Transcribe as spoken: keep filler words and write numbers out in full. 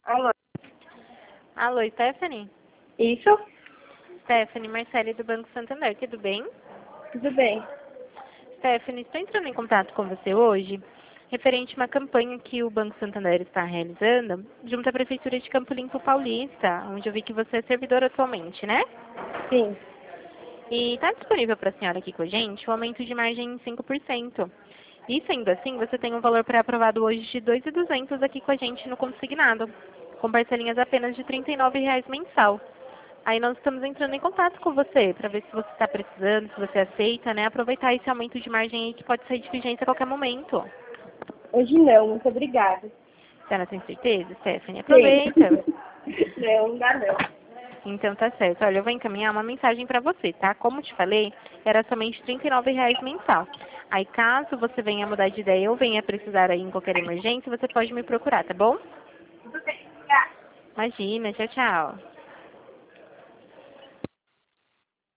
Alô? Alô, Stephanie? Isso? Stephanie, Marcele do Banco Santander, tudo bem? Tudo bem. Stephanie, estou entrando em contato com você hoje, referente a uma campanha que o Banco Santander está realizando, junto à Prefeitura de Campo Limpo Paulista, onde eu vi que você é servidor atualmente, né? Sim. E está disponível para a senhora aqui com a gente o aumento de margem em cinco por cento. E sendo assim, você tem um valor pré-aprovado hoje de dois mil e duzentos reais aqui com a gente no consignado, com parcelinhas apenas de trinta e nove reais mensal. Aí nós estamos entrando em contato com você, para ver se você está precisando, se você aceita, né? Aproveitar esse aumento de margem aí que pode sair de vigência a qualquer momento. Hoje não, muito obrigada. A senhora tem certeza, Stephanie? Sim. Aproveita. Não, não dá não. Então tá certo. Olha, eu vou encaminhar uma mensagem para você, tá? Como te falei, era somente trinta e nove reais mensal. Aí caso você venha mudar de ideia ou venha precisar aí em qualquer emergência, você pode me procurar, tá bom? Tudo bem, obrigada. Imagina, tchau, tchau.